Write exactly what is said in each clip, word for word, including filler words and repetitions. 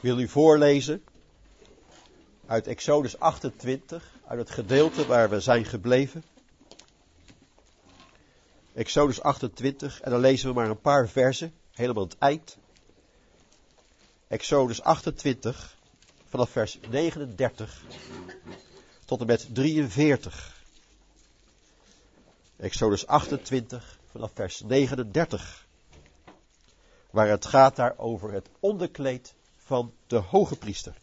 Ik wil u voorlezen uit Exodus achtentwintig, uit het gedeelte waar we zijn gebleven. Exodus achtentwintig, en dan lezen we maar een paar versen, helemaal aan het eind. Exodus achtentwintig, vanaf vers negenendertig tot en met drieënveertig. Exodus achtentwintig, vanaf vers negenendertig. Waar het gaat daar over het onderkleed van de hoge priester.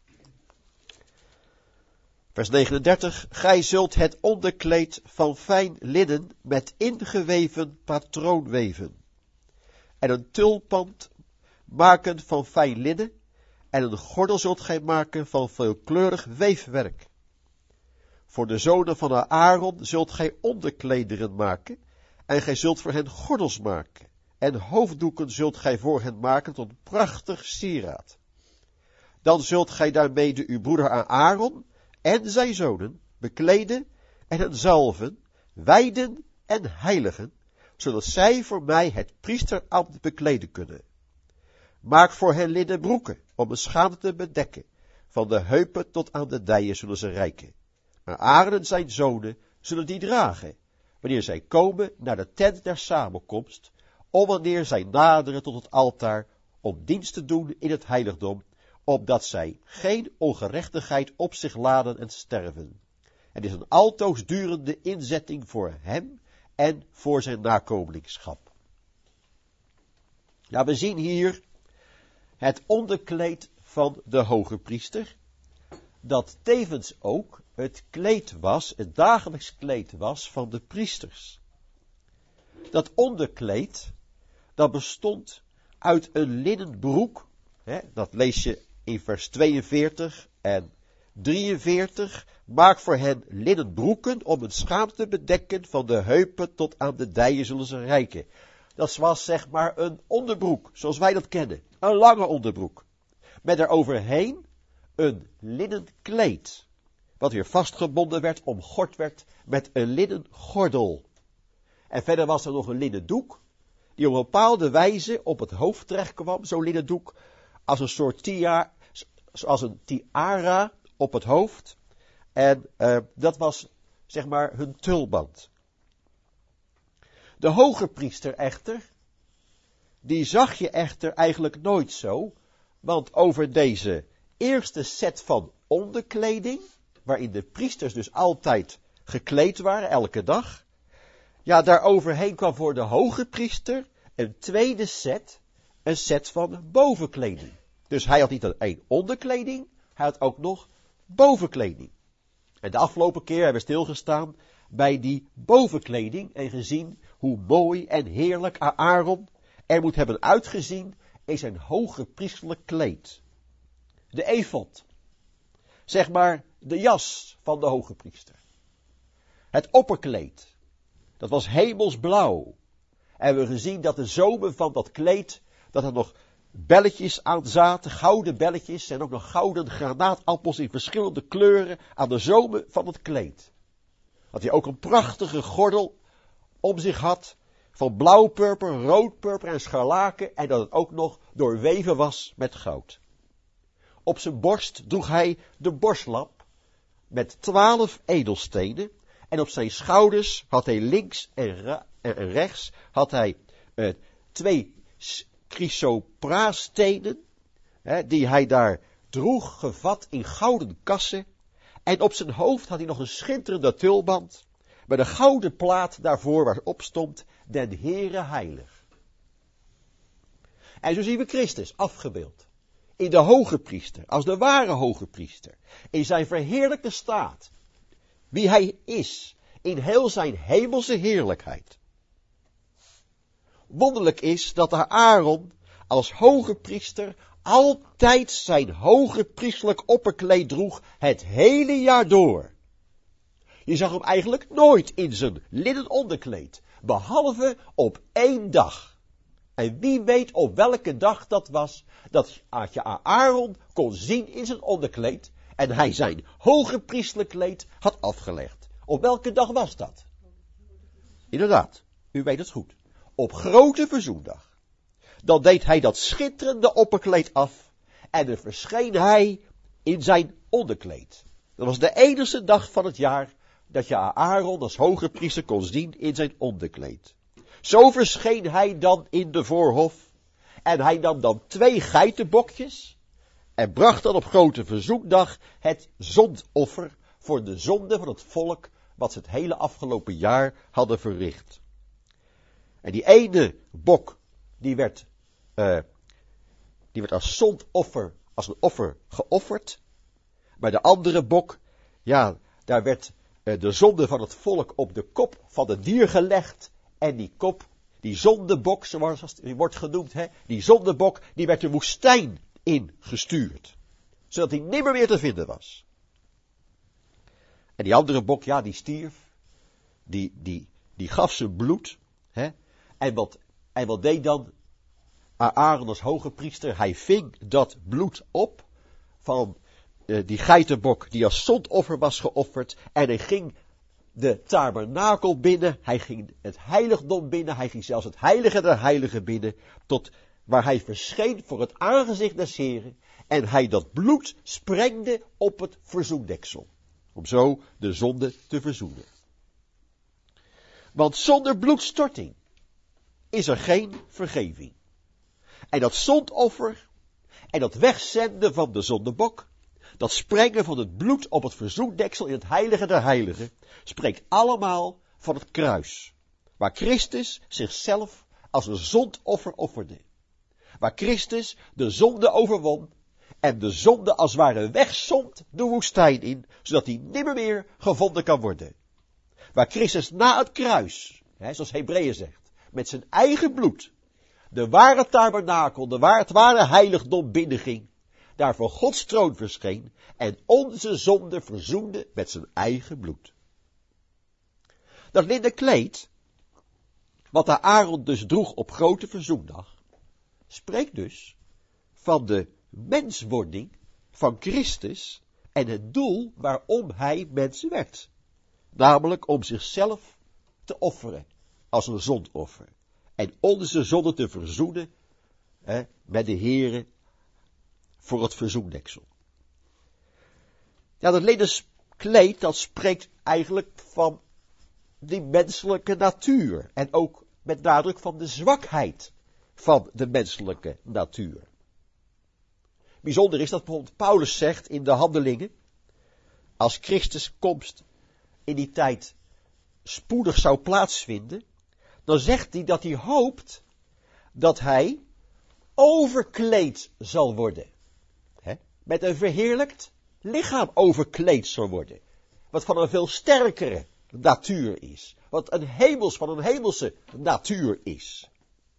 Vers negenendertig. Gij zult het onderkleed van fijn linnen met ingeweven patroon weven. En een tulband maken van fijn linnen. En een gordel zult gij maken van veelkleurig weefwerk. Voor de zonen van Aaron zult gij onderklederen maken. En gij zult voor hen gordels maken. En hoofddoeken zult gij voor hen maken tot een prachtig sieraad. Dan zult gij daarmede uw broeder Aaron en zijn zonen bekleden en hen zalven, wijden en heiligen, zodat zij voor mij het priesterambt bekleden kunnen. Maak voor hen linnen broeken, om hun schaamte te bedekken, van de heupen tot aan de dijen zullen ze reiken. Maar Aaron en zijn zonen zullen die dragen, wanneer zij komen naar de tent der samenkomst, of wanneer zij naderen tot het altaar, om dienst te doen in het heiligdom, opdat zij geen ongerechtigheid op zich laden en sterven. Het is een altoosdurende inzetting voor hem en voor zijn nakomelingschap. Nou, we zien hier het onderkleed van de hoge priester, dat tevens ook het kleed was, het dagelijks kleed was van de priesters. Dat onderkleed, dat bestond uit een linnen broek, hè, dat lees je in vers tweeënveertig en drieënveertig, maak voor hen linnen broeken om hun schaamte te bedekken, van de heupen tot aan de dijen zullen ze reiken. Dat was zeg maar een onderbroek, zoals wij dat kennen, een lange onderbroek, met eroverheen een linnen kleed, wat weer vastgebonden werd, omgord werd met een linnen gordel. En verder was er nog een linnen doek, die op een bepaalde wijze op het hoofd terecht kwam, zo'n linnen doek, als een soort tia, als een tiara op het hoofd. En uh, dat was, zeg maar, hun tulband. De hoge priester echter, die zag je echter eigenlijk nooit zo, want over deze eerste set van onderkleding, waarin de priesters dus altijd gekleed waren, elke dag, ja, daar overheen kwam voor de hoge priester een tweede set, een set van bovenkleding. Dus hij had niet alleen onderkleding, hij had ook nog bovenkleding. En de afgelopen keer hebben we stilgestaan bij die bovenkleding en gezien hoe mooi en heerlijk Aaron er moet hebben uitgezien in zijn hoge priesterlijk kleed. De efod, zeg maar de jas van de hoge priester. Het opperkleed, dat was hemelsblauw. En we hebben gezien dat de zomen van dat kleed, dat er nog belletjes aan zaten, gouden belletjes en ook nog gouden granaatappels in verschillende kleuren aan de zomen van het kleed. Dat hij ook een prachtige gordel om zich had, van blauwpurper, roodpurper en scharlaken, en dat het ook nog doorweven was met goud. Op zijn borst droeg hij de borstlap met twaalf edelstenen, en op zijn schouders had hij links en, ra- en rechts had hij uh, twee chrysopraastenen, hè, die hij daar droeg, gevat in gouden kassen. En op zijn hoofd had hij nog een schitterende tulband, met een gouden plaat daarvoor waarop stond, den Heere heilig. En zo zien we Christus afgebeeld, in de hoge priester, als de ware hoge priester, in zijn verheerlijkte staat, wie hij is, in heel zijn hemelse heerlijkheid. Wonderlijk is dat de Aaron als hoge priester altijd zijn hoge priesterlijk opperkleed droeg het hele jaar door. Je zag hem eigenlijk nooit in zijn linnen onderkleed, behalve op één dag. En wie weet op welke dag dat was, dat je Aaron kon zien in zijn onderkleed en hij zijn hoge priesterlijk kleed had afgelegd. Op welke dag was dat? Inderdaad, u weet het goed. Op grote verzoendag. Dan deed hij dat schitterende opperkleed af En er verscheen hij in zijn onderkleed. Dat was de enige dag van het jaar dat je Aaron als hoge priester kon zien in zijn onderkleed. Zo verscheen hij dan in de voorhof. En hij nam dan twee geitenbokjes. En bracht dan op grote verzoekdag het zondoffer voor de zonde van het volk, wat ze het hele afgelopen jaar hadden verricht. En die ene bok, die werd, uh, die werd als zondoffer, als een offer geofferd. Maar de andere bok, ja, daar werd uh, de zonde van het volk op de kop van het dier gelegd. En die kop, die zondebok, zoals die wordt genoemd, hè, die zondebok, die werd de woestijn ingestuurd. Zodat hij nimmer meer te vinden was. En die andere bok, ja, die stierf. Die, die, die gaf zijn bloed. Hè? En, wat, en wat deed dan Aaron als hoge priester? Hij ving dat bloed op van uh, die geitenbok die als zondoffer was geofferd. En hij ging de tabernakel binnen. Hij ging het heiligdom binnen. Hij ging zelfs het heilige der heiligen binnen. Tot waar hij verscheen voor het aangezicht des Heren. En hij dat bloed sprengde op het verzoendeksel. Om zo de zonde te verzoenen. Want zonder bloedstorting is er geen vergeving. En dat zondoffer en dat wegzenden van de zondebok, dat sprengen van het bloed op het verzoendeksel in het heilige der heiligen, spreekt allemaal van het kruis. Waar Christus zichzelf als een zondoffer offerde. Waar Christus de zonde overwon en de zonde als het ware wegzond de woestijn in, zodat die nimmer meer gevonden kan worden. Waar Christus na het kruis, hè, zoals Hebreeën zegt, met zijn eigen bloed, de ware tabernakel, de ware, het ware heiligdom binnenging, daar voor Gods troon verscheen en onze zonde verzoende met zijn eigen bloed. Dat linnen kleed, wat de Aaron dus droeg op grote verzoendag, spreekt dus van de menswording van Christus en het doel waarom hij mens werd. Namelijk om zichzelf te offeren als een zondoffer. En onze zonde te verzoenen hè, met de Heere voor het verzoendeksel. Ja, dat linnen kleed, dat spreekt eigenlijk van die menselijke natuur. En ook met nadruk van de zwakheid van de menselijke natuur. Bijzonder is dat bijvoorbeeld Paulus zegt in de Handelingen, als Christus komst in die tijd spoedig zou plaatsvinden, dan zegt hij dat hij hoopt dat hij overkleed zal worden. He? Met een verheerlijkt lichaam overkleed zal worden. Wat van een veel sterkere natuur is. Wat een hemels, van een hemelse natuur is.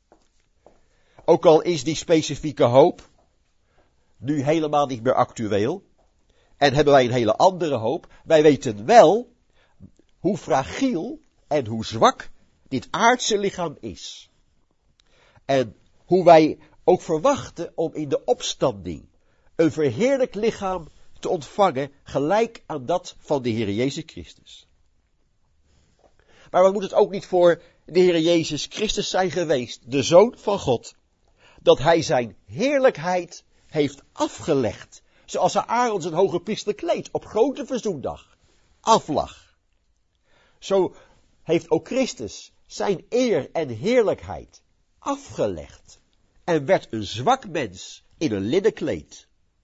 Ook al is die specifieke hoop nu helemaal niet meer actueel. En hebben wij een hele andere hoop. Wij weten wel hoe fragiel en hoe zwak dit aardse lichaam is. En hoe wij ook verwachten om in de opstanding een verheerlijkt lichaam te ontvangen, gelijk aan dat van de Heer Jezus Christus. Maar we moeten het ook niet voor de Heer Jezus Christus zijn geweest, de Zoon van God, dat hij zijn heerlijkheid heeft afgelegd, zoals Aaron zijn hoge priesterlijk kleed op grote verzoendag aflag. Zo heeft ook Christus zijn eer en heerlijkheid afgelegd en werd een zwak mens in een linnen kleed.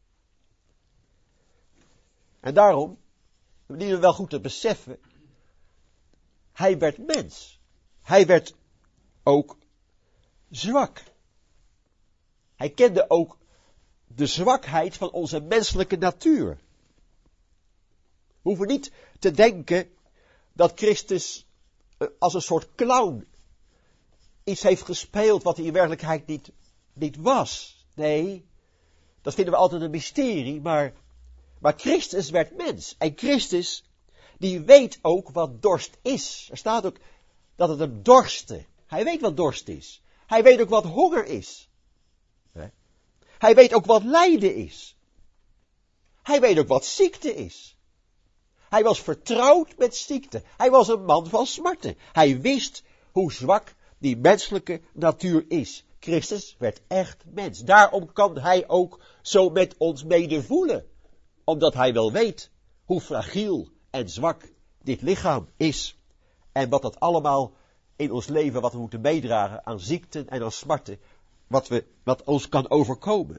En daarom, we dienen wel goed te beseffen, hij werd mens. Hij werd ook zwak. Hij kende ook de zwakheid van onze menselijke natuur. We hoeven niet te denken dat Christus als een soort clown iets heeft gespeeld wat hij in werkelijkheid niet, niet was. Nee, dat vinden we altijd een mysterie, maar, maar Christus werd mens. En Christus, die weet ook wat dorst is. Er staat ook dat het hem dorstte. Hij weet wat dorst is. Hij weet ook wat honger is. Hij weet ook wat lijden is. Hij weet ook wat ziekte is. Hij was vertrouwd met ziekte. Hij was een man van smarten. Hij wist hoe zwak die menselijke natuur is. Christus werd echt mens. Daarom kan hij ook zo met ons medevoelen. Omdat hij wel weet hoe fragiel en zwak dit lichaam is. En wat dat allemaal in ons leven, wat we moeten meedragen aan ziekten en aan smarten, wat, we, wat ons kan overkomen.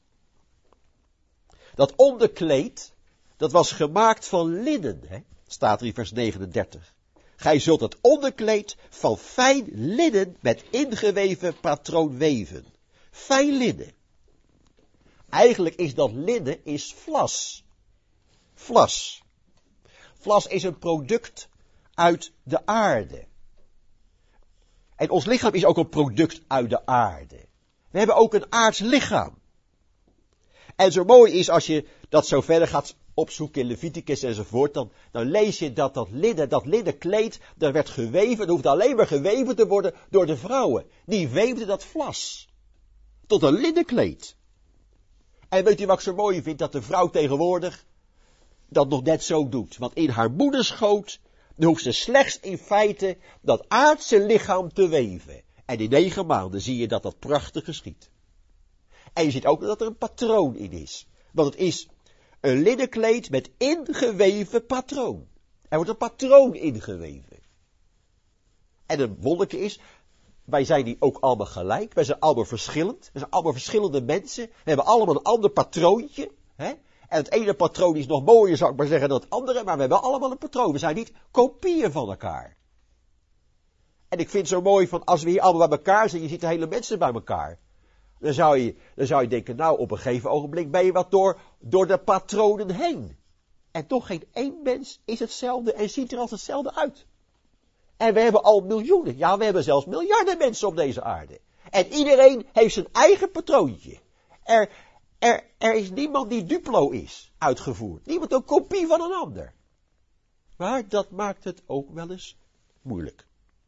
Dat onderkleed, dat was gemaakt van linnen, hè? Staat er in vers negenendertig. Gij zult het onderkleed van fijn linnen met ingeweven patroon weven. Fijn linnen. Eigenlijk is dat linnen is vlas. Vlas. Vlas is een product uit de aarde. En ons lichaam is ook een product uit de aarde. We hebben ook een aards lichaam. En zo mooi is als je dat zo verder gaat opzoeken in Leviticus enzovoort, dan, dan lees je dat dat linnen, dat linnen kleed, dat werd geweven, dat hoeft alleen maar geweven te worden door de vrouwen. Die weefden dat vlas. Tot een linnenkleed. En weet u wat ik zo mooi vind? Dat de vrouw tegenwoordig dat nog net zo doet. Want in haar moederschoot hoeft ze slechts in feite dat aardse lichaam te weven. En in negen maanden zie je dat dat prachtig geschiet. En je ziet ook dat er een patroon in is. Want het is een linnenkleed met ingeweven patroon. Er wordt een patroon ingeweven. En het wonderlijke is, wij zijn die ook allemaal gelijk. Wij zijn allemaal verschillend. We zijn allemaal verschillende mensen. We hebben allemaal een ander patroontje. Hè? En het ene patroon is nog mooier, zou ik maar zeggen, dan het andere. Maar we hebben allemaal een patroon. We zijn niet kopieën van elkaar. En ik vind het zo mooi van, als we hier allemaal bij elkaar zijn, je ziet de hele mensen bij elkaar. Dan zou je, dan zou je denken, nou, op een gegeven ogenblik ben je wat door, door de patronen heen. En toch geen één mens is hetzelfde en ziet er als hetzelfde uit. En we hebben al miljoenen, ja, we hebben zelfs miljarden mensen op deze aarde. En iedereen heeft zijn eigen patroontje. Er, er, er is niemand die duplo is, uitgevoerd. Niemand een kopie van een ander. Maar dat maakt het ook wel eens moeilijk.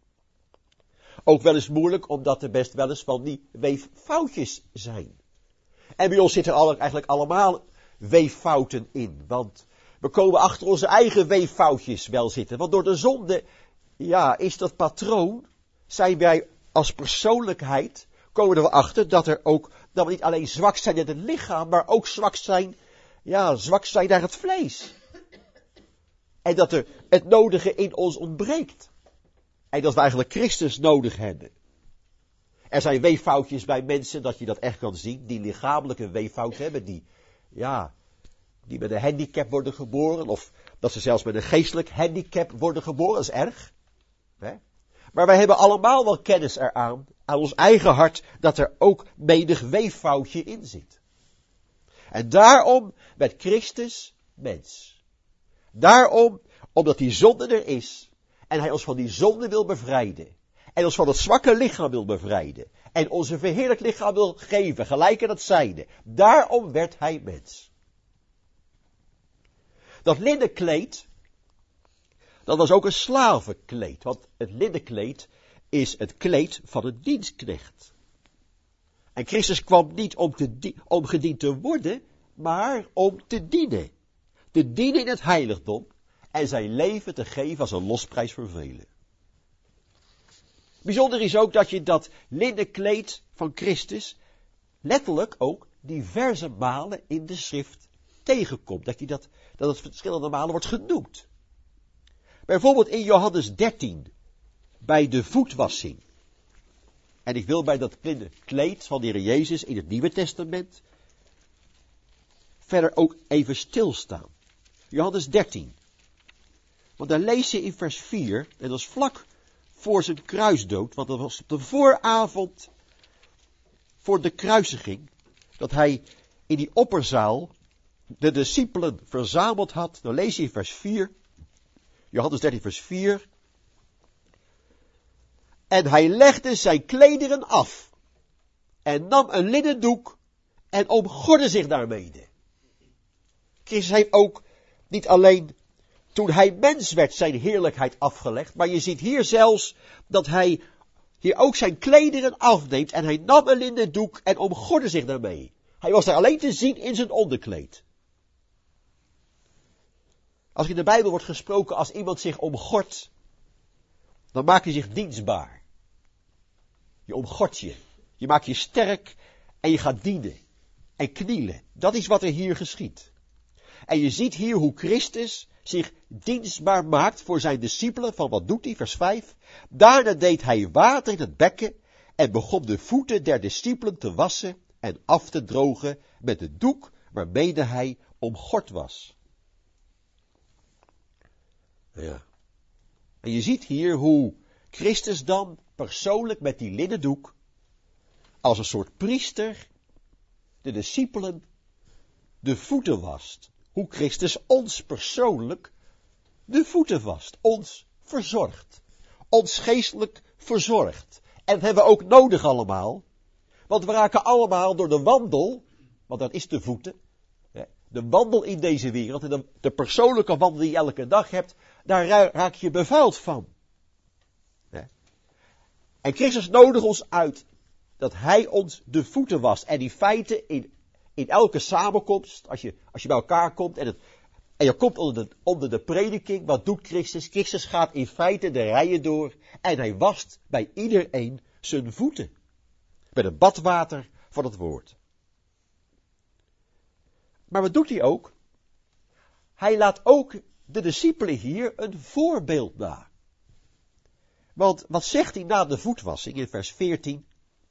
Ook wel eens moeilijk, omdat er best wel eens van die weeffoutjes zijn. En bij ons zitten er eigenlijk allemaal weeffouten in. Want we komen achter onze eigen weeffoutjes wel zitten. Want door de zonde, ja, is dat patroon, zijn wij als persoonlijkheid, komen er wel achter dat er ook, dat we niet alleen zwak zijn in het lichaam, maar ook zwak zijn, ja, zwak zijn naar het vlees. En dat er het nodige in ons ontbreekt. En dat we eigenlijk Christus nodig hebben. Er zijn weeffoutjes bij mensen, dat je dat echt kan zien, die lichamelijke weeffout hebben, die, ja, die met een handicap worden geboren, of dat ze zelfs met een geestelijk handicap worden geboren, dat is erg. Hè? Maar wij hebben allemaal wel kennis eraan, aan ons eigen hart, dat er ook menig weeffoutje in zit. En daarom werd Christus mens. Daarom, omdat die zonde er is, en hij ons van die zonde wil bevrijden. En ons van het zwakke lichaam wil bevrijden. En ons een verheerlijk lichaam wil geven, gelijk aan het zijne. Daarom werd hij mens. Dat linnenkleed, dat was ook een slavenkleed. Want het linnenkleed is het kleed van een dienstknecht. En Christus kwam niet om, te, om gediend te worden, maar om te dienen. Te dienen in het heiligdom. En zijn leven te geven als een losprijs voor velen. Bijzonder is ook dat je dat linnenkleed van Christus letterlijk ook diverse malen in de schrift tegenkomt. Dat, je dat, dat het verschillende malen wordt genoemd. Bijvoorbeeld in Johannes dertien, bij de voetwassing. En ik wil bij dat linnenkleed van de Heer Jezus in het Nieuwe Testament verder ook even stilstaan. Johannes dertien. Want daar lees je in vers vier, en dat is vlak voor zijn kruisdood, want dat was op de vooravond voor de kruisiging, dat hij in die opperzaal de discipelen verzameld had. Dan lees je in vers vier, Johannes dertien vers vier. En hij legde zijn klederen af en nam een linnen doek en omgordde zich daarmede. Christus heeft ook niet alleen toen hij mens werd zijn heerlijkheid afgelegd, maar je ziet hier zelfs dat hij hier ook zijn klederen afneemt en hij nam een linnen doek en omgordde zich daarmee. Hij was daar alleen te zien in zijn onderkleed. Als in de Bijbel wordt gesproken als iemand zich omgordt, dan maakt hij zich dienstbaar. Je omgordt je. Je maakt je sterk en je gaat dienen en knielen. Dat is wat er hier geschiet. En je ziet hier hoe Christus zich dienstbaar maakt voor zijn discipelen. Van wat doet hij? Vers vijf. Daarna deed hij water in het bekken en begon de voeten der discipelen te wassen en af te drogen met de doek waarmede hij omgord was. Ja. En je ziet hier hoe Christus dan persoonlijk met die linnen doek, als een soort priester, de discipelen de voeten wast. Hoe Christus ons persoonlijk de voeten wast, ons verzorgt, ons geestelijk verzorgt. En dat hebben we ook nodig allemaal, want we raken allemaal door de wandel, want dat is de voeten, de wandel in deze wereld, en de, de persoonlijke wandel die je elke dag hebt, daar raak je bevuild van. En Christus nodigt ons uit dat hij ons de voeten wast. En in feite, in, in elke samenkomst, als je, als je bij elkaar komt en, het, en je komt onder de, onder de prediking, wat doet Christus? Christus gaat in feite de rijen door en hij wast bij iedereen zijn voeten. Met het badwater van het woord. Maar wat doet hij ook? Hij laat ook de discipelen hier een voorbeeld na. Want wat zegt hij na de voetwassing in vers veertien?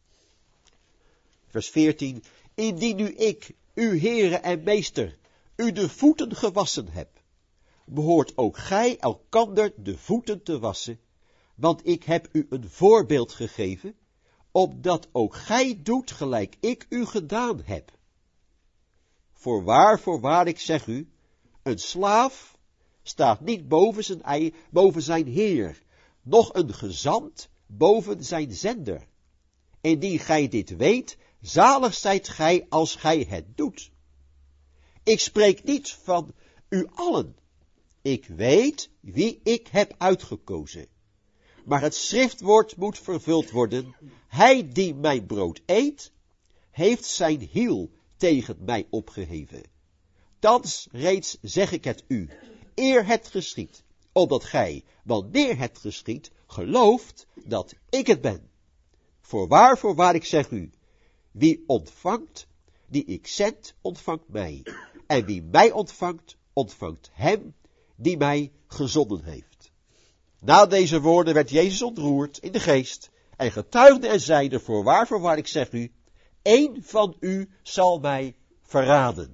Vers veertien. Indien nu ik, uw Heere en Meester, u de voeten gewassen heb, behoort ook gij elkander de voeten te wassen, want ik heb u een voorbeeld gegeven, opdat ook gij doet gelijk ik u gedaan heb. Voorwaar, voorwaar, ik zeg u, een slaaf staat niet boven zijn, ei, boven zijn heer, noch een gezant boven zijn zender. Indien gij dit weet, zalig zijt gij als gij het doet. Ik spreek niet van u allen. Ik weet wie ik heb uitgekozen. Maar het schriftwoord moet vervuld worden. Hij die mijn brood eet, heeft zijn hiel tegen mij opgeheven. Thans reeds zeg ik het u, eer het geschiet, opdat gij, wanneer het geschiet, gelooft dat ik het ben. Voorwaar, voorwaar, ik zeg u, wie ontvangt, die ik zend, ontvangt mij. En wie mij ontvangt, ontvangt hem, die mij gezonden heeft. Na deze woorden werd Jezus ontroerd in de geest, en getuigde en zeide, voorwaar, voorwaar, ik zeg u, één van u zal mij verraden.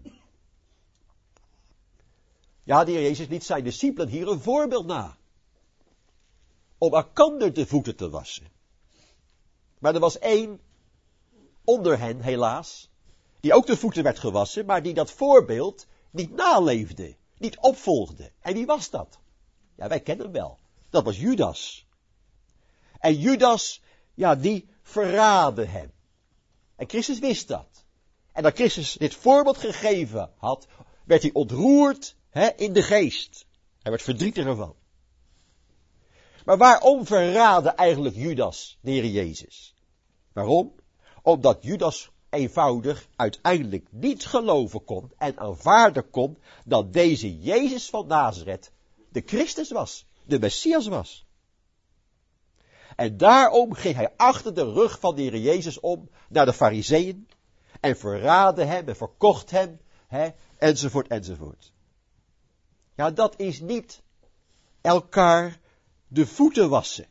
Ja, de Heer Jezus liet zijn discipelen hier een voorbeeld na. Om elkander de voeten te wassen. Maar er was één onder hen, helaas, die ook de voeten werd gewassen, maar die dat voorbeeld niet naleefde, niet opvolgde. En wie was dat? Ja, wij kennen hem wel. Dat was Judas. En Judas, ja, die verraadde hem. En Christus wist dat. En dat Christus dit voorbeeld gegeven had, werd hij ontroerd hè, in de geest. Hij werd verdrietig ervan. Maar waarom verraadde eigenlijk Judas de Heer Jezus? Waarom? Omdat Judas eenvoudig uiteindelijk niet geloven kon en aanvaarden kon dat deze Jezus van Nazareth de Christus was, de Messias was. En daarom ging hij achter de rug van de Heer Jezus om naar de Farizeeën en verraadde hem en verkocht hem, hè, enzovoort, enzovoort. Ja, dat is niet elkaar de voeten wassen.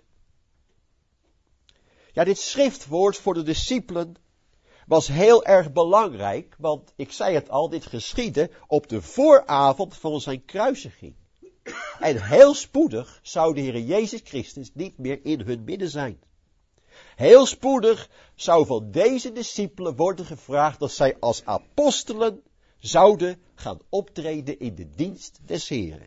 Ja, dit schriftwoord voor de discipelen was heel erg belangrijk, want ik zei het al, dit geschiedde op de vooravond van zijn kruisiging. En heel spoedig zou de Heer Jezus Christus niet meer in hun midden zijn. Heel spoedig zou van deze discipelen worden gevraagd dat zij als apostelen zouden gaan optreden in de dienst des Heren.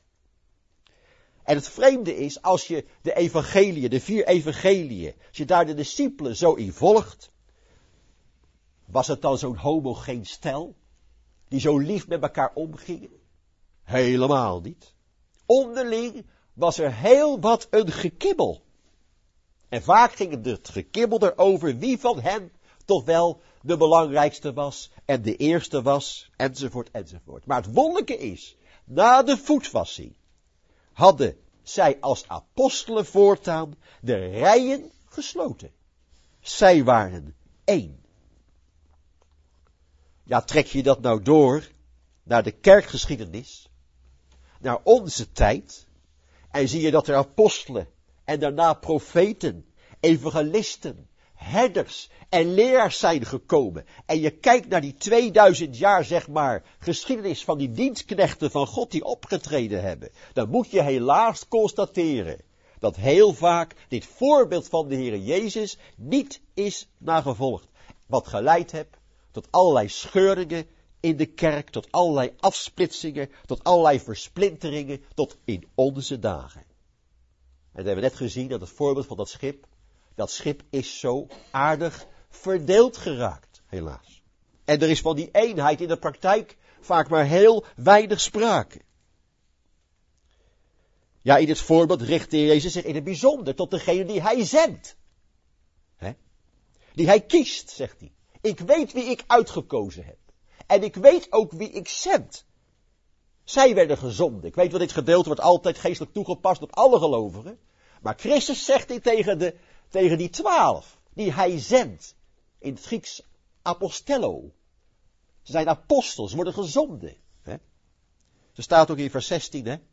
En het vreemde is, als je de evangeliën, de vier evangeliën, als je daar de discipelen zo in volgt, was het dan zo'n homogeen stel, die zo lief met elkaar omgingen? Helemaal niet. Onderling was er heel wat een gekibbel. En vaak ging het gekibbel erover wie van hen toch wel de belangrijkste was en de eerste was, enzovoort, enzovoort. Maar het wonderlijke is, na de voetwassing hadden zij als apostelen voortaan de rijen gesloten. Zij waren één. Ja, trek je dat nou door naar de kerkgeschiedenis, naar onze tijd, en zie je dat er apostelen en daarna profeten, evangelisten, herders en leraars zijn gekomen. En je kijkt naar die tweeduizend jaar, zeg maar, geschiedenis van die dienstknechten van God die opgetreden hebben. Dan moet je helaas constateren dat heel vaak dit voorbeeld van de Heer Jezus niet is nagevolgd. Wat geleid heeft tot allerlei scheuringen in de kerk, tot allerlei afsplitsingen, tot allerlei versplinteringen, tot in onze dagen. En we hebben net gezien dat het voorbeeld van dat schip, dat schip is zo aardig verdeeld geraakt, helaas. En er is van die eenheid in de praktijk vaak maar heel weinig sprake. Ja, in het voorbeeld richt de Heer Jezus zich in het bijzonder tot degene die hij zendt. He? Die hij kiest, zegt hij. Ik weet wie ik uitgekozen heb. En ik weet ook wie ik zend. Zij werden gezonden. Ik weet wel, dit gedeelte wordt altijd geestelijk toegepast op alle gelovigen. Maar Christus zegt dit tegen, de, tegen die twaalf, die hij zendt. In het Grieks apostello. Ze zijn apostels, ze worden gezonden. Hè? Ze staat ook in vers zestien, hè.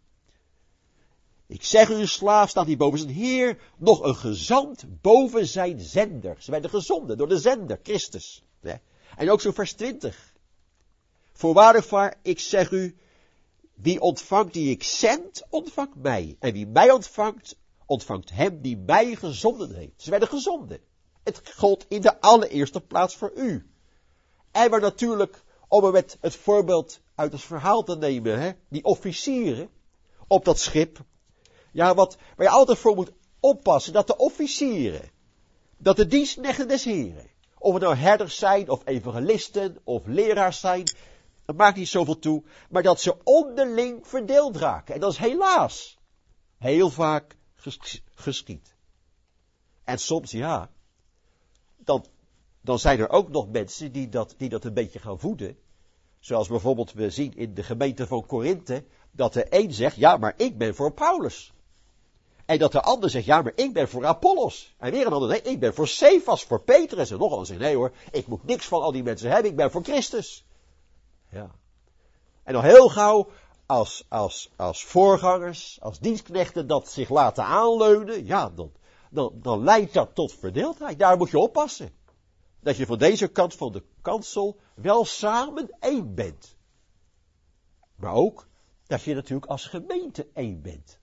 Ik zeg u, een slaaf staat hier boven zijn Heer, nog een gezant boven zijn zender. Ze werden gezonden door de zender, Christus. Hè? En ook zo vers twintig. Voorwaar, ik zeg u, wie ontvangt die ik zend, ontvangt mij. En wie mij ontvangt, ontvangt hem die mij gezonden heeft. Ze werden gezonden. Het gold in de allereerste plaats voor u. En maar natuurlijk, om er met het voorbeeld uit het verhaal te nemen, hè, die officieren op dat schip. Ja, wat, waar je altijd voor moet oppassen, dat de officieren, dat de dienstknechten des Heren, of het nou herders zijn, of evangelisten, of leraars zijn, dat maakt niet zoveel toe, maar dat ze onderling verdeeld raken. En dat is helaas heel vaak ges- geschied. En soms, ja, dan, dan zijn er ook nog mensen die dat, die dat een beetje gaan voeden. Zoals bijvoorbeeld we zien in de gemeente van Korinthe, dat de een zegt, ja, maar ik ben voor Paulus. En dat de ander zegt, ja, maar ik ben voor Apollos. En weer een ander zegt, ik ben voor Cephas, voor Petrus. En nog een ander zegt, nee hoor, ik moet niks van al die mensen hebben, ik ben voor Christus. Ja. En nog heel gauw, als, als, als voorgangers, als dienstknechten dat zich laten aanleunen, ja, dan, dan, dan leidt dat tot verdeeldheid. Daar moet je oppassen. Dat je van deze kant van de kansel wel samen één bent. Maar ook dat je natuurlijk als gemeente één bent.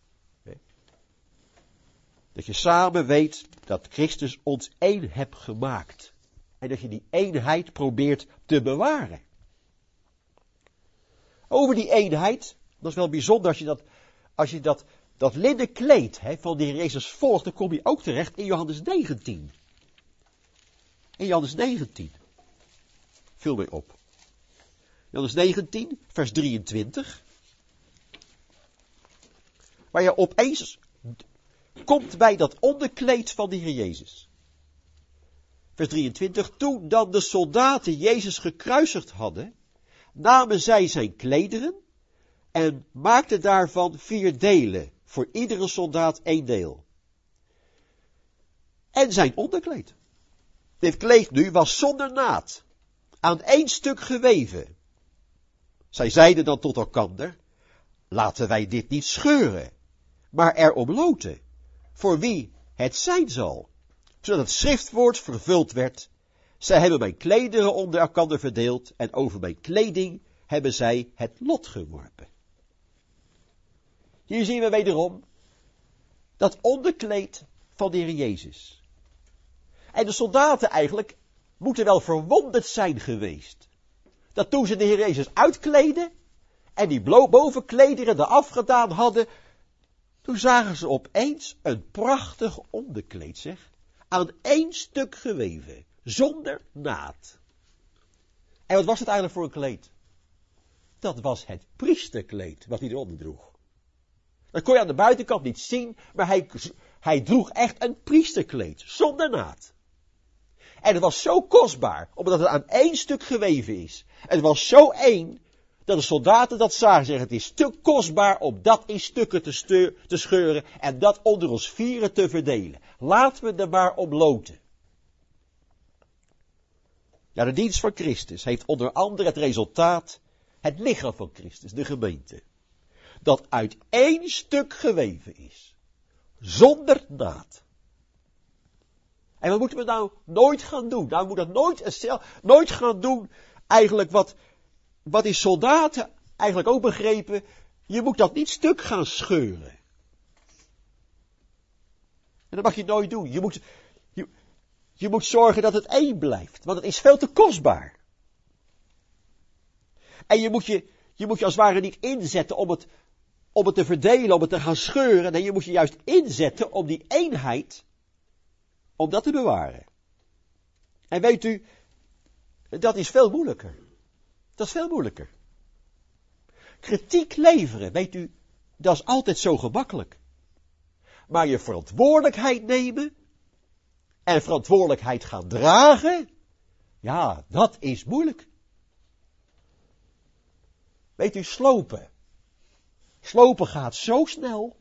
Dat je samen weet dat Christus ons één hebt gemaakt. En dat je die eenheid probeert te bewaren. Over die eenheid, dat is wel bijzonder als je dat, als je dat, dat linnen kleed hè, van de Heer Jezus volgt, dan kom je ook terecht in Johannes negentien. In Johannes negentien. Viel mij op. Johannes negentien, vers drieëntwintig. Waar je opeens komt bij dat onderkleed van de Heer Jezus. Vers drieëntwintig. Toen dan de soldaten Jezus gekruisigd hadden, namen zij zijn klederen en maakten daarvan vier delen, voor iedere soldaat één deel. En zijn onderkleed. Dit kleed nu was zonder naad, aan één stuk geweven. Zij zeiden dan tot elkander, laten wij dit niet scheuren, maar erom loten, voor wie het zijn zal, zodat het schriftwoord vervuld werd. Zij hebben mijn klederen onder elkander verdeeld en over mijn kleding hebben zij het lot geworpen. Hier zien we wederom dat onderkleed van de Heer Jezus. En de soldaten eigenlijk moeten wel verwonderd zijn geweest. Dat toen ze de Heer Jezus uitkleden en die bovenklederen er afgedaan hadden, toen zagen ze opeens een prachtig onderkleed, zeg, aan één stuk geweven, zonder naad. En wat was het eigenlijk voor een kleed? Dat was het priesterkleed wat hij eronder droeg. Dat kon je aan de buitenkant niet zien, maar hij, hij droeg echt een priesterkleed, zonder naad. En het was zo kostbaar, omdat het aan één stuk geweven is. En het was zo één, dat de soldaten dat zagen, zeggen, het is te kostbaar om dat in stukken te, steur, te scheuren en dat onder ons vieren te verdelen. Laten we er maar op loten. Ja, de dienst van Christus heeft onder andere het resultaat het lichaam van Christus, de gemeente. Dat uit één stuk geweven is. Zonder naad. En wat moeten we nou nooit gaan doen? Nou, we moeten nooit, nooit gaan doen, eigenlijk wat, wat die soldaten eigenlijk ook begrepen. Je moet dat niet stuk gaan scheuren. En dat mag je nooit doen. Je moet, je, je moet zorgen dat het één blijft, want het is veel te kostbaar. En je moet je, je moet je als het ware niet inzetten om het, om het te verdelen, om het te gaan scheuren. Nee, je moet je juist inzetten om die eenheid, om dat te bewaren. En weet u, dat is veel moeilijker. Dat is veel moeilijker. Kritiek leveren, weet u, dat is altijd zo gemakkelijk. Maar je verantwoordelijkheid nemen en verantwoordelijkheid gaan dragen, ja, dat is moeilijk. Weet u, slopen. Slopen gaat zo snel.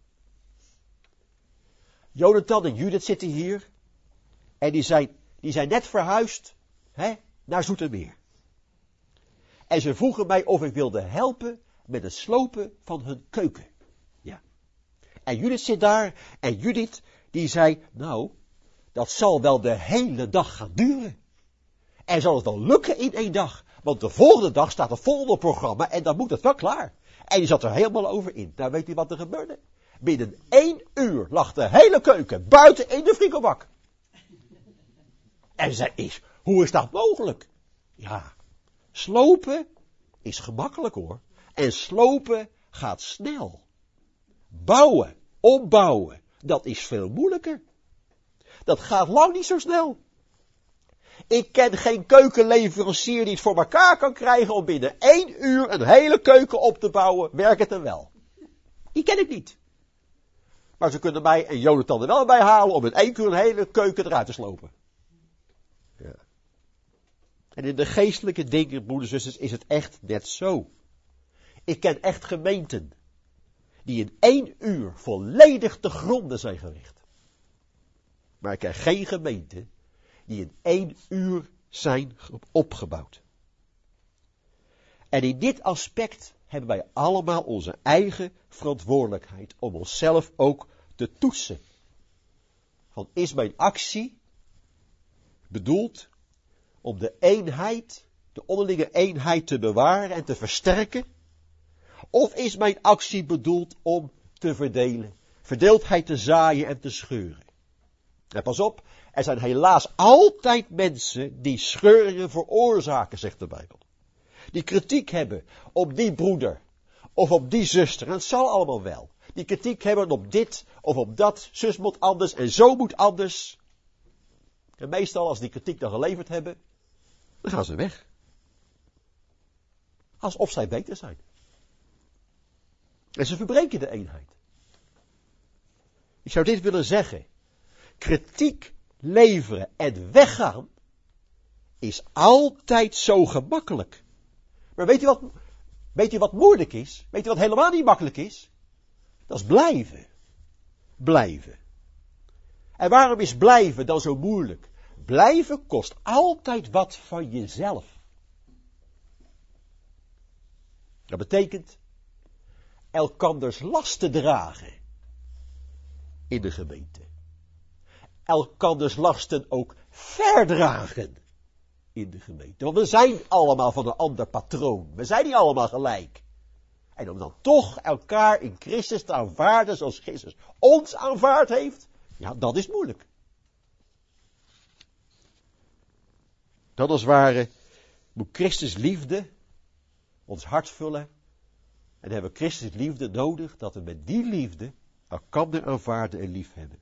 Jonathan en Judith zitten hier. En die zijn, die zijn net verhuisd, hè, naar Zoetermeer. En ze vroegen mij of ik wilde helpen met het slopen van hun keuken. Ja. En Judith zit daar. En Judith, die zei, nou, dat zal wel de hele dag gaan duren. En zal het wel lukken in één dag. Want de volgende dag staat het volgende programma en dan moet het wel klaar. En die zat er helemaal over in. Nou, weet u wat er gebeurde? Binnen één uur lag de hele keuken buiten in de frigo-bak. En zei is, hoe is dat mogelijk? Ja, slopen is gemakkelijk hoor. En slopen gaat snel. Bouwen, opbouwen, dat is veel moeilijker. Dat gaat lang niet zo snel. Ik ken geen keukenleverancier die het voor elkaar kan krijgen om binnen één uur een hele keuken op te bouwen. Werkt het er wel? Die ken ik niet. Maar ze kunnen mij en Jonathan er wel bij halen om in één uur een hele keuken eruit te slopen. Ja. En in de geestelijke dingen, broeders en zusters, is het echt net zo. Ik ken echt gemeenten die in één uur volledig te gronden zijn gericht. Maar ik ken geen gemeente die in één uur zijn opgebouwd. En in dit aspect hebben wij allemaal onze eigen verantwoordelijkheid om onszelf ook te toetsen. Van is mijn actie bedoeld om de eenheid, de onderlinge eenheid te bewaren en te versterken? Of is mijn actie bedoeld om te verdelen, verdeeldheid te zaaien en te scheuren? En pas op, er zijn helaas altijd mensen die scheuringen veroorzaken, zegt de Bijbel. Die kritiek hebben op die broeder of op die zuster, en het zal allemaal wel. Die kritiek hebben op dit of op dat, zus moet anders en zo moet anders. En meestal als die kritiek dan geleverd hebben, dan gaan ze weg. Alsof zij beter zijn. En ze verbreken de eenheid. Ik zou dit willen zeggen. Kritiek leveren en weggaan is altijd zo gemakkelijk. Maar weet u wat, weet u wat moeilijk is? Weet u wat helemaal niet makkelijk is? Dat is blijven. Blijven. En waarom is blijven dan zo moeilijk? Blijven kost altijd wat van jezelf. Dat betekent elkanders lasten dragen in de gemeente. Elkanders lasten ook verdragen in de gemeente. Want we zijn allemaal van een ander patroon. We zijn niet allemaal gelijk. En om dan toch elkaar in Christus te aanvaarden zoals Christus ons aanvaard heeft, ja, dat is moeilijk. Dat als het ware moet Christus liefde ons hart vullen. En hebben we Christus liefde nodig, dat we met die liefde elkander aanvaarden en lief hebben.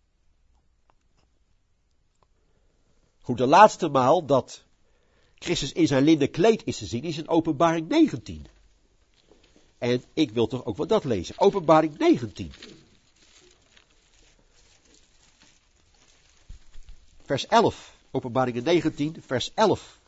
Goed, de laatste maal dat Christus in zijn linnen kleed is te zien, is in Openbaring negentien. En ik wil toch ook wat dat lezen. Openbaring negentien. Vers elf. Openbaring negentien, vers elf.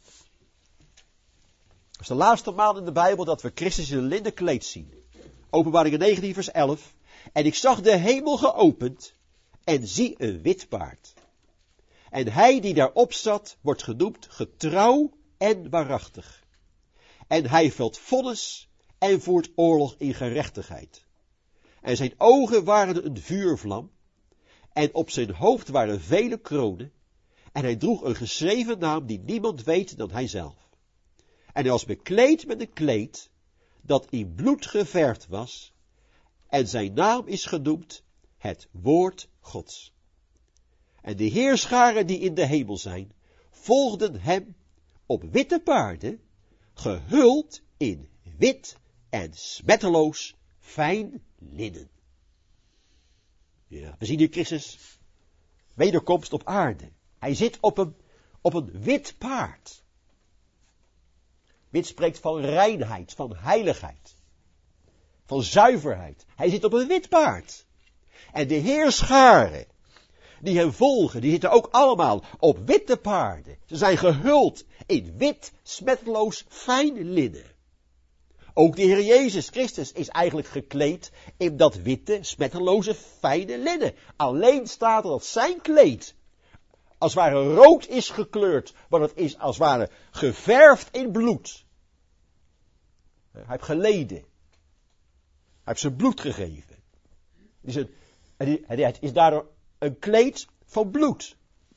Dat is de laatste maal in de Bijbel dat we Christus in een linnen kleed zien. Openbaring negentien, vers elf. En ik zag de hemel geopend en zie een wit paard. En hij die daarop zat, wordt genoemd getrouw en waarachtig. En hij velt vonnis en voert oorlog in gerechtigheid. En zijn ogen waren een vuurvlam, en op zijn hoofd waren vele kronen, en hij droeg een geschreven naam die niemand weet dan hij zelf. En hij was bekleed met een kleed, dat in bloed geverfd was, en zijn naam is genoemd het Woord Gods. En de heerscharen die in de hemel zijn, volgden hem op witte paarden, gehuld in wit en smetteloos fijn linnen. Ja, we zien hier Christus wederkomst op aarde. Hij zit op een, op een wit paard. Wit spreekt van reinheid, van heiligheid, van zuiverheid. Hij zit op een wit paard. En de heerscharen die hem volgen, die zitten ook allemaal op witte paarden. Ze zijn gehuld in wit, smetteloos, fijn linnen. Ook de Heer Jezus Christus is eigenlijk gekleed in dat witte, smetteloze, fijne linnen. Alleen staat er dat zijn kleed als het ware rood is gekleurd, maar het is als het ware geverfd in bloed. Hij heeft geleden. Hij heeft zijn bloed gegeven. Het is, een, het is daardoor een kleed van bloed.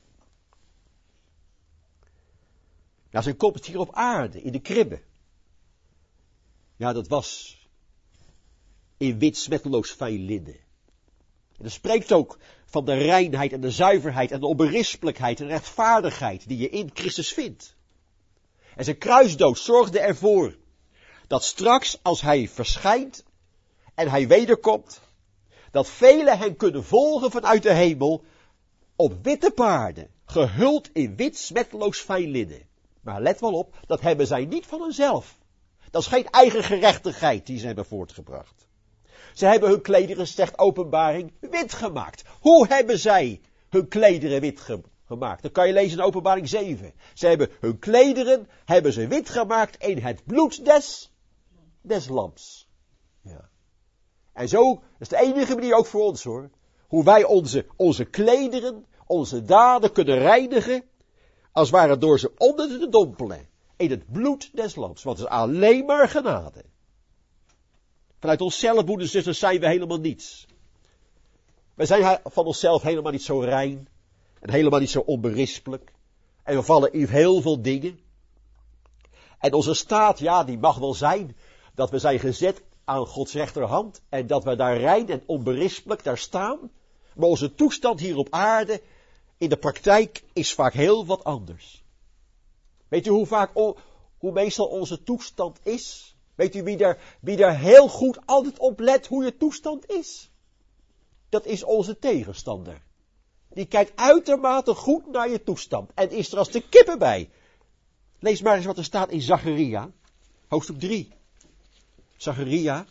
Nou, zijn komst hier op aarde, in de kribbe. Ja, dat was in wit, smetteloos, fijn linnen. En dat spreekt ook van de reinheid en de zuiverheid en de onberispelijkheid en rechtvaardigheid die je in Christus vindt. En zijn kruisdood zorgde ervoor dat straks als hij verschijnt en hij wederkomt, dat velen hem kunnen volgen vanuit de hemel op witte paarden, gehuld in wit, smetteloos, fijn linnen. Maar let wel op, dat hebben zij niet van hunzelf. Dat is geen eigen gerechtigheid die ze hebben voortgebracht. Ze hebben hun klederen, zegt Openbaring, wit gemaakt. Hoe hebben zij hun klederen wit ge- gemaakt? Dat kan je lezen in Openbaring zeven. Ze hebben hun klederen, hebben ze wit gemaakt in het bloed des, des lams. Ja. En zo, dat is de enige manier ook voor ons hoor. Hoe wij onze, onze klederen, onze daden kunnen reinigen, als het ware door ze onder te dompelen. In het bloed des lams. Want het is alleen maar genade. Vanuit onszelf, broeders en zusters, zijn we helemaal niets. Wij zijn van onszelf helemaal niet zo rein. En helemaal niet zo onberispelijk. En we vallen in heel veel dingen. En onze staat, ja, die mag wel zijn. Dat we zijn gezet aan Gods rechterhand. En dat we daar rein en onberispelijk daar staan. Maar onze toestand hier op aarde, in de praktijk, is vaak heel wat anders. Weet u hoe vaak, hoe meestal onze toestand is? Weet u wie daar, wie daar heel goed altijd op let hoe je toestand is? Dat is onze tegenstander. Die kijkt uitermate goed naar je toestand. En is er als de kippen bij. Lees maar eens wat er staat in Zacharia. Hoofdstuk drie. Zacharia.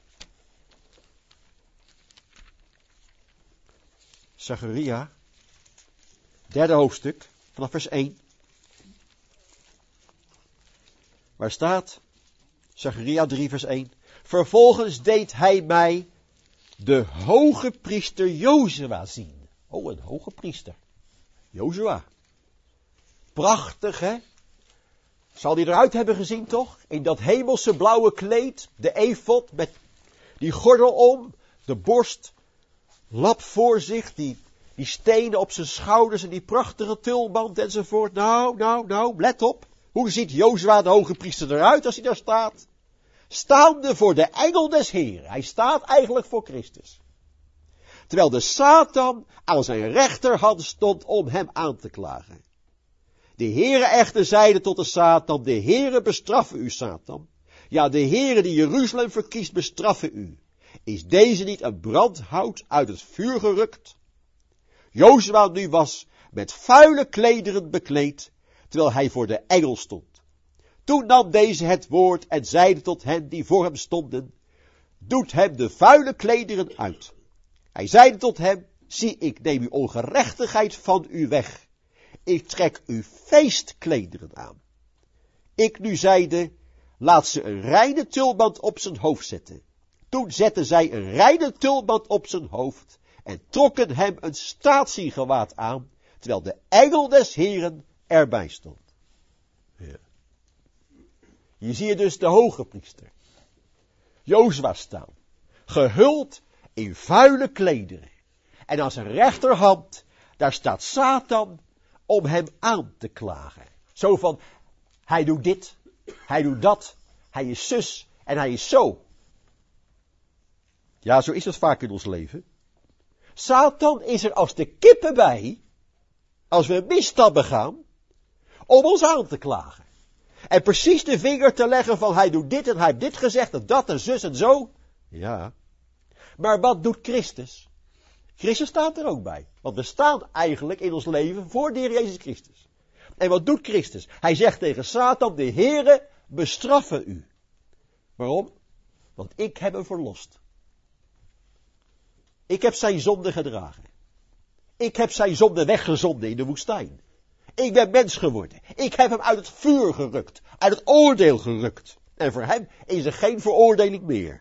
Zacharia. Derde hoofdstuk. Vanaf vers één. Waar staat, Zacharia drie vers één, vervolgens deed hij mij de hoge priester Jozua zien. Oh, een hoge priester. Jozua. Prachtig, hè? Zal die eruit hebben gezien, toch? In dat hemelse blauwe kleed, de efod met die gordel om, de borst, lap voor zich, die, die stenen op zijn schouders en die prachtige tulband enzovoort. Nou, nou, nou, let op. Hoe ziet Jozua de hoge priester eruit als hij daar staat? Staande voor de engel des Heren. Hij staat eigenlijk voor Christus. Terwijl de Satan aan zijn rechterhand stond om hem aan te klagen. De Heere echter zeide tot de Satan, de Heere bestraffe u, Satan. Ja, de Heere die Jeruzalem verkiest, bestraffe u. Is deze niet een brandhout uit het vuur gerukt? Jozua nu was met vuile klederen bekleed, terwijl hij voor de engel stond. Toen nam deze het woord en zeide tot hen die voor hem stonden, doet hem de vuile klederen uit. Hij zeide tot hem, zie, ik neem uw ongerechtigheid van u weg. Ik trek u feestklederen aan. Ik nu zeide, laat ze een reine tulband op zijn hoofd zetten. Toen zetten zij een reine tulband op zijn hoofd en trokken hem een statiegewaad aan, terwijl de engel des Heren erbij stond. Ja. Hier zie je dus de hoge priester, Jozua, staan, gehuld in vuile klederen. En aan zijn rechterhand, daar staat Satan om hem aan te klagen. Zo van, hij doet dit, hij doet dat, hij is zus en hij is zo. Ja, zo is het vaak in ons leven. Satan is er als de kippen bij, als we een misstap begaan, om ons aan te klagen. En precies de vinger te leggen van hij doet dit en hij heeft dit gezegd en dat en zus en zo. Ja. Maar wat doet Christus? Christus staat er ook bij. Want we staan eigenlijk in ons leven voor de Heer Jezus Christus. En wat doet Christus? Hij zegt tegen Satan, de Heere bestraffen u. Waarom? Want ik heb hem verlost. Ik heb zijn zonde gedragen. Ik heb zijn zonde weggezonden in de woestijn. Ik ben mens geworden. Ik heb hem uit het vuur gerukt. Uit het oordeel gerukt. En voor hem is er geen veroordeling meer.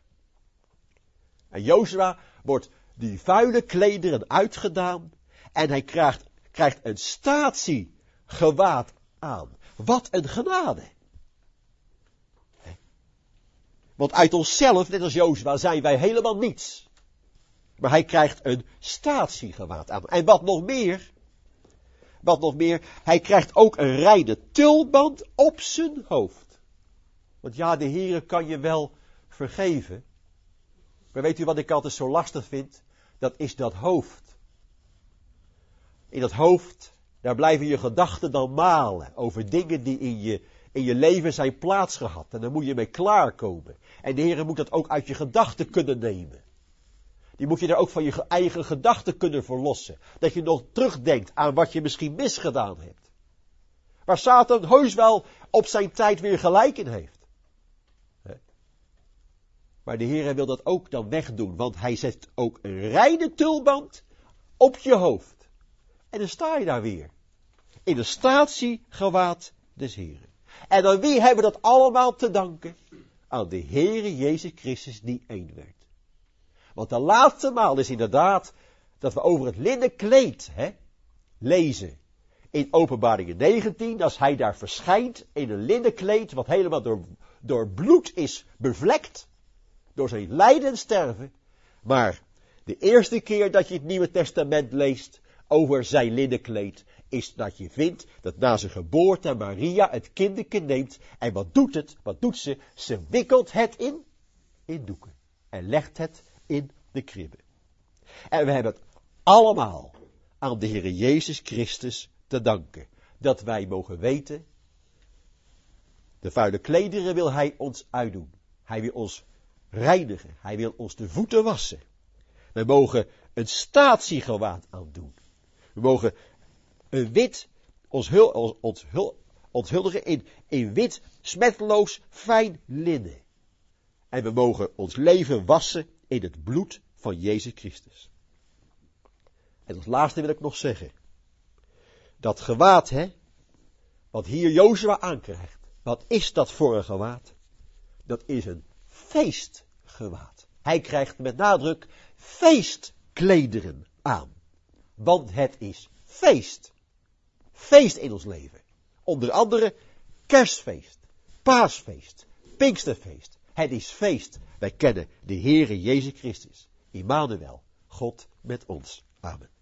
En Jozua wordt die vuile klederen uitgedaan. En hij krijgt, krijgt een statiegewaad aan. Wat een genade. Want uit onszelf, net als Jozua, zijn wij helemaal niets. Maar hij krijgt een statiegewaad aan. En wat nog meer, wat nog meer, hij krijgt ook een reine tulband op zijn hoofd. Want ja, de Heere kan je wel vergeven. Maar weet u wat ik altijd zo lastig vind? Dat is dat hoofd. In dat hoofd, daar blijven je gedachten dan malen over dingen die in je, in je leven zijn plaatsgehad. En daar moet je mee klaarkomen. En de Heere moet dat ook uit je gedachten kunnen nemen. Die moet je daar ook van je eigen gedachten kunnen verlossen. Dat je nog terugdenkt aan wat je misschien misgedaan hebt. Waar Satan heus wel op zijn tijd weer gelijk in heeft. Maar de Heer wil dat ook dan wegdoen. Want hij zet ook een reine tulband op je hoofd. En dan sta je daar weer. In een statiegewaad des Heeren. En aan wie hebben we dat allemaal te danken? Aan de Heere Jezus Christus die één werd. Want de laatste maal is inderdaad dat we over het linnen kleed hè, lezen. In Openbaringen negentien, als hij daar verschijnt in een linnen kleed, wat helemaal door, door bloed is bevlekt. Door zijn lijden en sterven. Maar de eerste keer dat je het Nieuwe Testament leest over zijn linnen kleed, is dat je vindt dat na zijn geboorte Maria het kinderke neemt. En wat doet het? Wat doet ze? Ze wikkelt het in, in doeken. En legt het in de kribbe. En we hebben het allemaal aan de Heer Jezus Christus te danken. Dat wij mogen weten, de vuile klederen wil hij ons uitdoen. Hij wil ons reinigen. Hij wil ons de voeten wassen. We mogen een statiegewaad aandoen. We mogen een wit, ons, hul, ons, ons hul, onthuldigen in, in wit, smetteloos, fijn linnen. En we mogen ons leven wassen in het bloed van Jezus Christus. En als laatste wil ik nog zeggen. Dat gewaad, hè. Wat hier Jozua aankrijgt. Wat is dat voor een gewaad? Dat is een feestgewaad. Hij krijgt met nadruk feestklederen aan. Want het is feest. Feest in ons leven. Onder andere kerstfeest, paasfeest, pinksterfeest. Het is feest. Wij kennen de Heere Jezus Christus. Immanuel, God met ons. Amen.